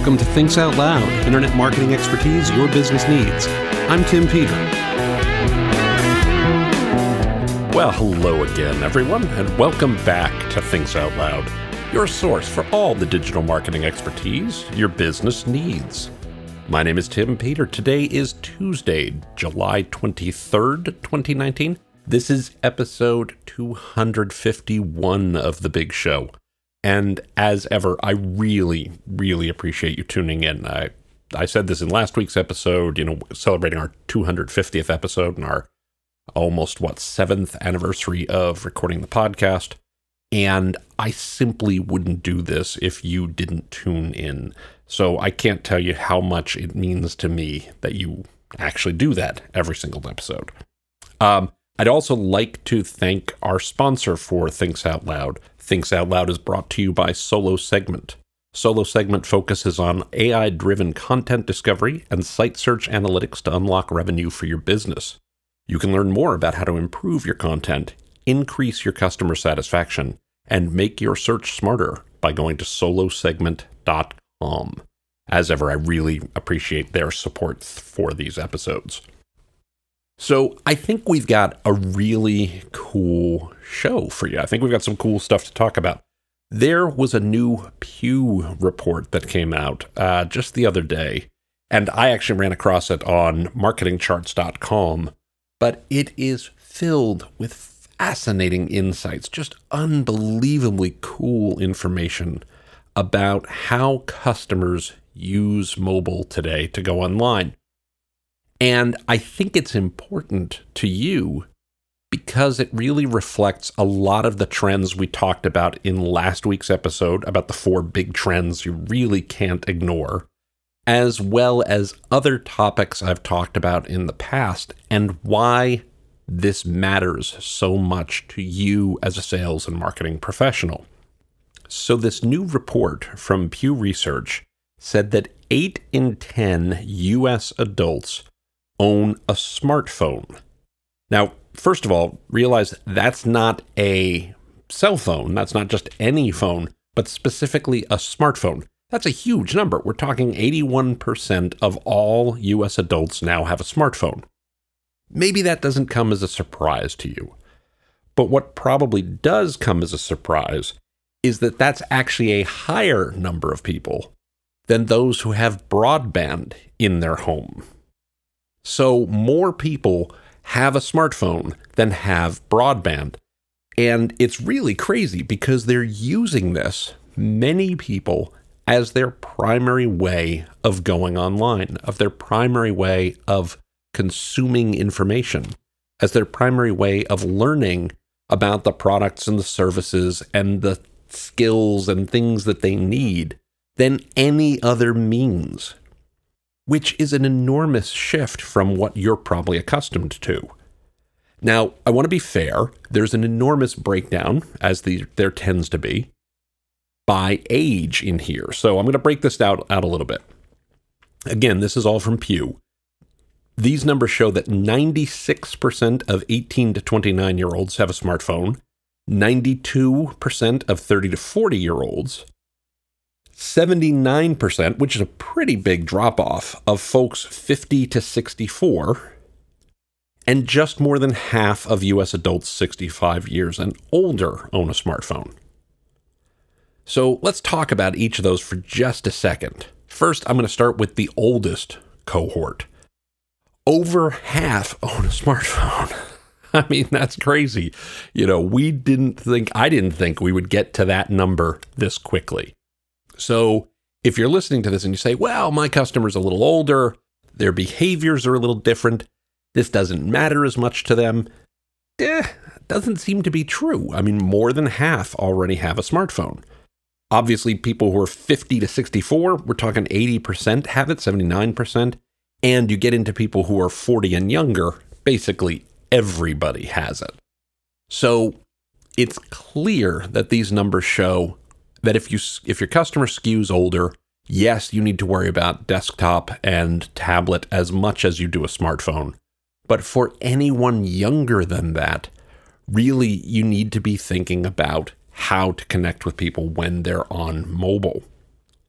Welcome to Thinks Out Loud, internet marketing expertise your business needs. I'm Tim Peter. Well, hello again, everyone, and welcome back to Thinks Out Loud, your source for all the digital marketing expertise your business needs. My name is Tim Peter. Today is Tuesday, July 23rd, 2019. This is episode 251 of The Big Show. And as ever, I really, really appreciate you tuning in. I said this in last week's episode, celebrating our 250th episode and our almost, 7th anniversary of recording the podcast. And I simply wouldn't do this if you didn't tune in. So I can't tell you how much it means to me that you actually do that every single episode. I'd also like to thank our sponsor for Thinks Out Loud. Thinks Out Loud is brought to you by Solo Segment. Solo Segment focuses on AI-driven content discovery and site search analytics to unlock revenue for your business. You can learn more about how to improve your content, increase your customer satisfaction, and make your search smarter by going to solosegment.com. As ever, I really appreciate their support for these episodes. So I think we've got a really cool show for you. I think we've got some cool stuff to talk about. There was a new Pew report that came out just the other day, and I actually ran across it on marketingcharts.com, but it is filled with fascinating insights, just unbelievably cool information about how customers use mobile today to go online. And I think it's important to you because it really reflects a lot of the trends we talked about in last week's episode about the 4 big trends you really can't ignore, as well as other topics I've talked about in the past and why this matters so much to you as a sales and marketing professional. So this new report from Pew Research said that 8 in 10 U.S. adults own a smartphone. Now, first of all, realize that's not a cell phone. That's not just any phone, but specifically a smartphone. That's a huge number. We're talking 81% of all U.S. adults now have a smartphone. Maybe that doesn't come as a surprise to you. But what probably does come as a surprise is that that's actually a higher number of people than those who have broadband in their home. So more people have a smartphone than have broadband. And it's really crazy because they're using this, many people, as their primary way of going online, of their primary way of consuming information, as their primary way of learning about the products and the services and the skills and things that they need than any other means, which is an enormous shift from what you're probably accustomed to. Now, I want to be fair. There's an enormous breakdown, as there tends to be, by age in here. So I'm going to break this out a little bit. Again, this is all from Pew. These numbers show that 96% of 18 to 29-year-olds have a smartphone, 92% of 30 to 40-year-olds, 79%, which is a pretty big drop-off, of folks 50 to 64, and just more than half of U.S. adults 65 years and older own a smartphone. So let's talk about each of those for just a second. First, I'm going to start with the oldest cohort. Over half own a smartphone. I mean, that's crazy. I didn't think we would get to that number this quickly. So if you're listening to this and you say, well, my customer's a little older, their behaviors are a little different, this doesn't matter as much to them, doesn't seem to be true. I mean, more than half already have a smartphone. Obviously, people who are 50 to 64, we're talking 80% have it, 79%. And you get into people who are 40 and younger, basically everybody has it. So it's clear that these numbers show that if your customer skews older, yes, you need to worry about desktop and tablet as much as you do a smartphone. But for anyone younger than that, really you need to be thinking about how to connect with people when they're on mobile.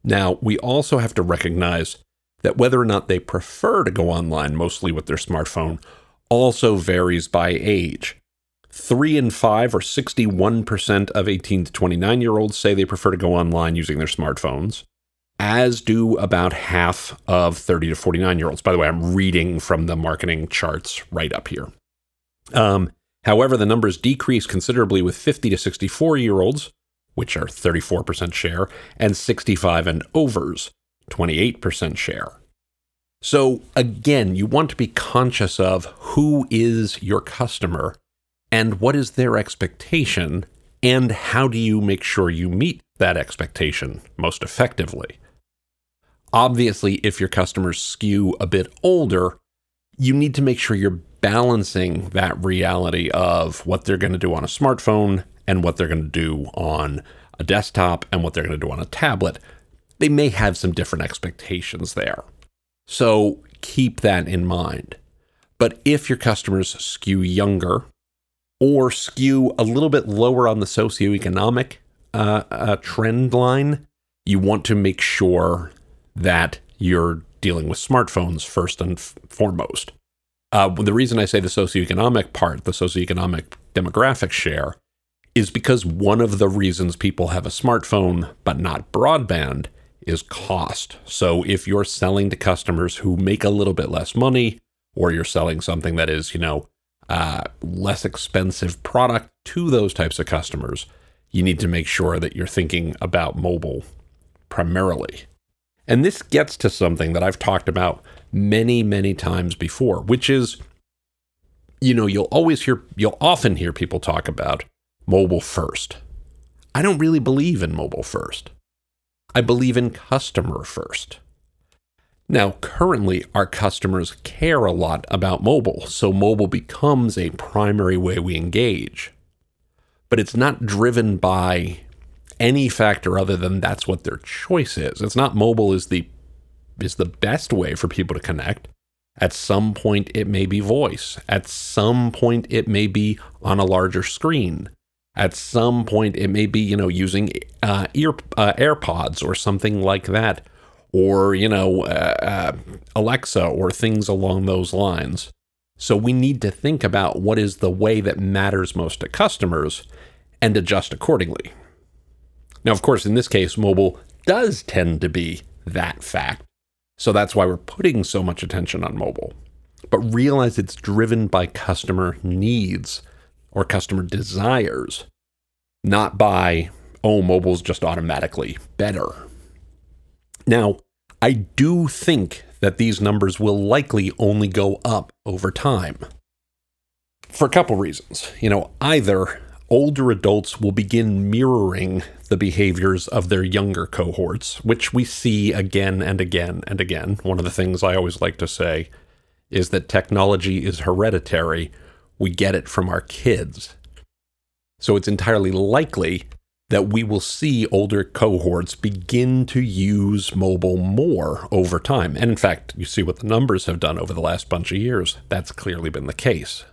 Now, we also have to recognize that whether or not they prefer to go online, mostly with their smartphone, also varies by age. 3 in 5, or 61% of 18 to 29-year-olds say they prefer to go online using their smartphones, as do about half of 30 to 49-year-olds. By the way, I'm reading from the marketing charts right up here. However, the numbers decrease considerably with 50 to 64-year-olds, which are 34% share, and 65 and overs, 28% share. So again, you want to be conscious of who is your customer and what is their expectation, and how do you make sure you meet that expectation most effectively. Obviously, if your customers skew a bit older, you need to make sure you're balancing that reality of what they're going to do on a smartphone and what they're going to do on a desktop and what they're going to do on a tablet. They may have some different expectations there. So keep that in mind. But if your customers skew younger or skew a little bit lower on the socioeconomic trend line, you want to make sure that you're dealing with smartphones first and foremost. The reason I say the socioeconomic part, the socioeconomic demographic share, is because one of the reasons people have a smartphone but not broadband is cost. So if you're selling to customers who make a little bit less money, or you're selling something that is, less expensive product to those types of customers, you need to make sure that you're thinking about mobile primarily. And this gets to something that I've talked about many, many times before, which is, you'll often hear people talk about mobile first. I don't really believe in mobile first. I believe in customer first. Now, currently, our customers care a lot about mobile, so mobile becomes a primary way we engage. But it's not driven by any factor other than that's what their choice is. It's not mobile is the best way for people to connect. At some point, it may be voice. At some point, it may be on a larger screen. At some point, it may be, using AirPods or something like that, or, Alexa or things along those lines. So we need to think about what is the way that matters most to customers and adjust accordingly. Now, of course, in this case, mobile does tend to be that fact. So that's why we're putting so much attention on mobile. But realize it's driven by customer needs or customer desires, not by, mobile's just automatically better. Now, I do think that these numbers will likely only go up over time for a couple reasons. Either older adults will begin mirroring the behaviors of their younger cohorts, which we see again and again and again. One of the things I always like to say is that technology is hereditary. We get it from our kids. So it's entirely likely that we will see older cohorts begin to use mobile more over time. And in fact, you see what the numbers have done over the last bunch of years. That's clearly been the case.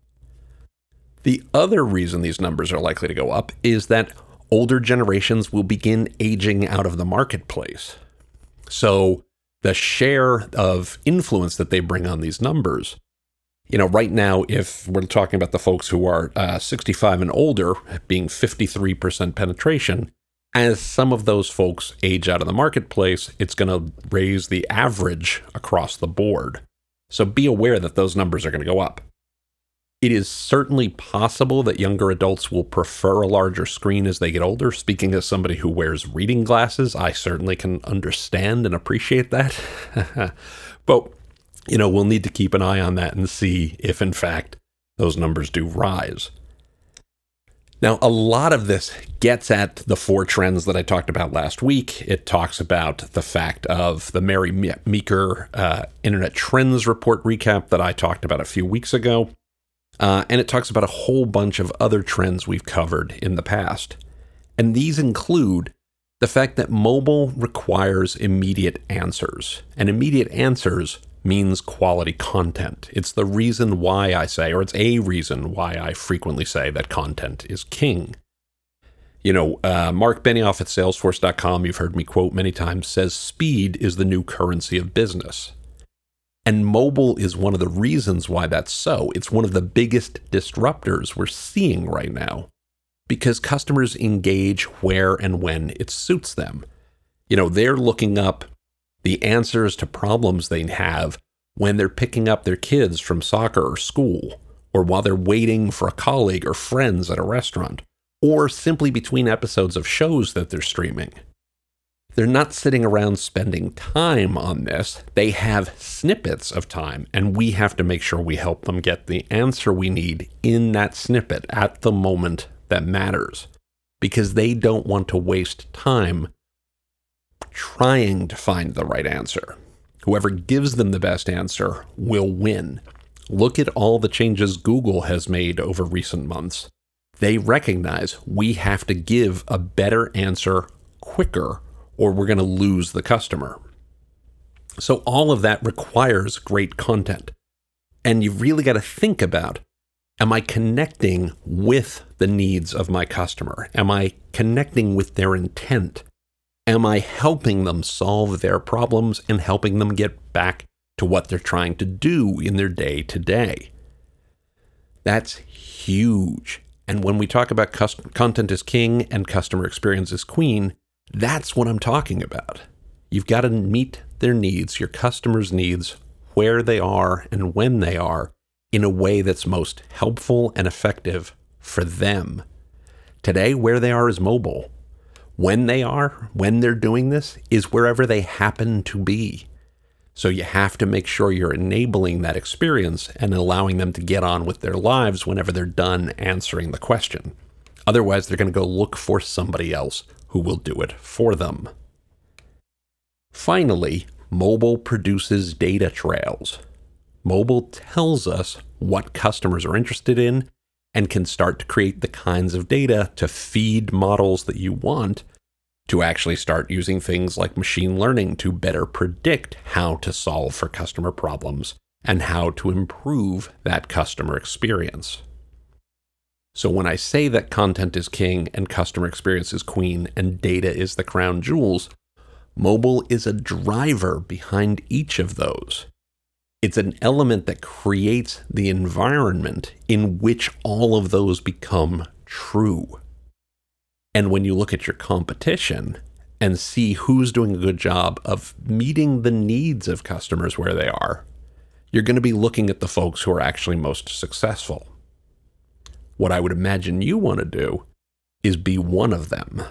The other reason these numbers are likely to go up is that older generations will begin aging out of the marketplace. So the share of influence that they bring on these numbers, right now, if we're talking about the folks who are 65 and older being 53% penetration, as some of those folks age out of the marketplace, it's going to raise the average across the board. So be aware that those numbers are going to go up. It is certainly possible that younger adults will prefer a larger screen as they get older. Speaking as somebody who wears reading glasses, I certainly can understand and appreciate that. But, we'll need to keep an eye on that and see if, in fact, those numbers do rise. Now, a lot of this gets at the 4 trends that I talked about last week. It talks about the fact of the Mary Meeker Internet Trends Report recap that I talked about a few weeks ago. And it talks about a whole bunch of other trends we've covered in the past. And these include the fact that mobile requires immediate answers. And immediate answers means quality content. It's the reason why I say, or it's a reason why I frequently say that content is king. Mark Benioff at Salesforce.com, you've heard me quote many times, says speed is the new currency of business. And mobile is one of the reasons why that's so. It's one of the biggest disruptors we're seeing right now because customers engage where and when it suits them. They're looking up the answers to problems they have when they're picking up their kids from soccer or school, or while they're waiting for a colleague or friends at a restaurant, or simply between episodes of shows that they're streaming. They're not sitting around spending time on this. They have snippets of time, and we have to make sure we help them get the answer we need in that snippet at the moment that matters, because they don't want to waste time trying to find the right answer. Whoever gives them the best answer will win. Look at all the changes Google has made over recent months. They recognize we have to give a better answer quicker, or we're going to lose the customer. So all of that requires great content. And you've really got to think about, am I connecting with the needs of my customer? Am I connecting with their intent? Am I helping them solve their problems and helping them get back to what they're trying to do in their day-to-day? That's huge. And when we talk about content is king and customer experience is queen, that's what I'm talking about. You've got to meet their needs, your customers' needs, where they are and when they are, in a way that's most helpful and effective for them. Today, where they are is mobile. When they're doing this, is wherever they happen to be. So you have to make sure you're enabling that experience and allowing them to get on with their lives whenever they're done answering the question. Otherwise, they're going to go look for somebody else who will do it for them. Finally, mobile produces data trails. Mobile tells us what customers are interested in and can start to create the kinds of data to feed models that you want to actually start using things like machine learning to better predict how to solve for customer problems and how to improve that customer experience. So when I say that content is king and customer experience is queen and data is the crown jewels, mobile is a driver behind each of those. It's an element that creates the environment in which all of those become true. And when you look at your competition and see who's doing a good job of meeting the needs of customers where they are, you're going to be looking at the folks who are actually most successful. What I would imagine you want to do is be one of them.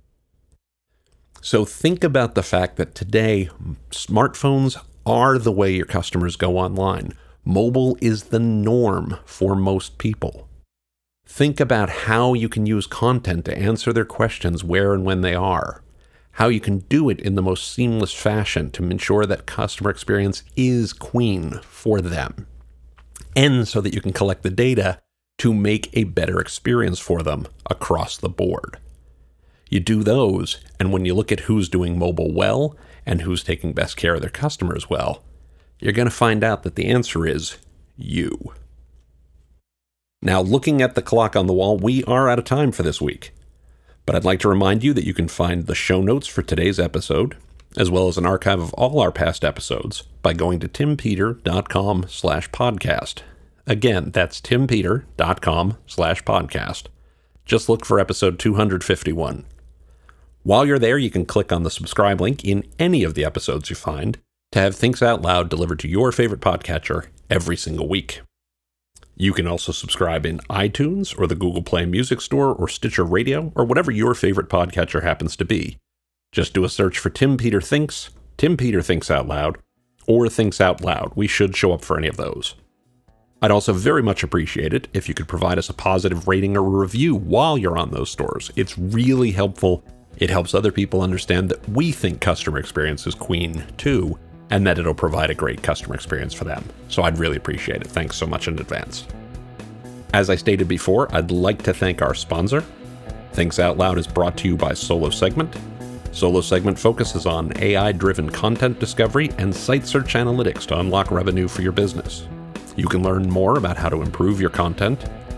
So think about the fact that today, smartphones are the way your customers go online. Mobile is the norm for most people. Think about how you can use content to answer their questions where and when they are. How you can do it in the most seamless fashion to ensure that customer experience is queen for them. And so that you can collect the data to make a better experience for them across the board. You do those, and when you look at who's doing mobile well and who's taking best care of their customers well, you're going to find out that the answer is you. Now, looking at the clock on the wall, we are out of time for this week. But I'd like to remind you that you can find the show notes for today's episode, as well as an archive of all our past episodes, by going to timpeter.com/podcast. Again, that's timpeter.com/podcast. Just look for episode 251. While you're there, you can click on the subscribe link in any of the episodes you find to have Thinks Out Loud delivered to your favorite podcatcher every single week. You can also subscribe in iTunes or the Google Play Music Store or Stitcher Radio or whatever your favorite podcatcher happens to be. Just do a search for Tim Peter Thinks, Tim Peter Thinks Out Loud, or Thinks Out Loud. We should show up for any of those. I'd also very much appreciate it if you could provide us a positive rating or a review while you're on those stores. It's really helpful. It helps other people understand that we think customer experience is queen too, and that it'll provide a great customer experience for them. So I'd really appreciate it. Thanks so much in advance. As I stated before, I'd like to thank our sponsor. Thinks Out Loud is brought to you by Solo Segment. Solo Segment focuses on AI-driven content discovery and site search analytics to unlock revenue for your business. You can learn more about how to improve your content,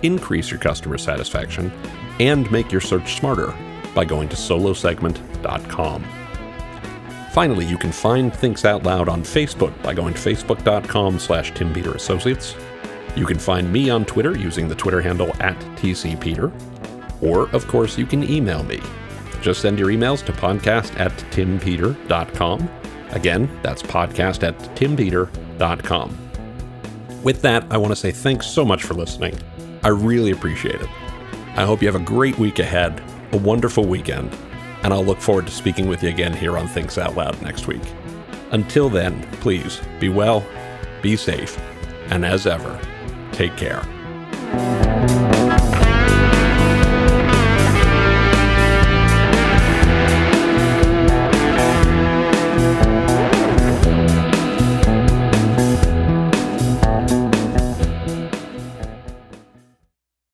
increase your customer satisfaction and make your search smarter by going to solosegment.com. Finally, you can find Thinks Out Loud on Facebook by going to facebook.com/TimPeterAssociates. You can find me on Twitter using the Twitter handle @TCPeter. Or, of course, you can email me. Just send your emails to podcast@timpeter.com. Again, that's podcast@timpeter.com. With that, I want to say thanks so much for listening. I really appreciate it. I hope you have a great week ahead, a wonderful weekend, and I'll look forward to speaking with you again here on Thinks Out Loud next week. Until then, please be well, be safe, and as ever, take care.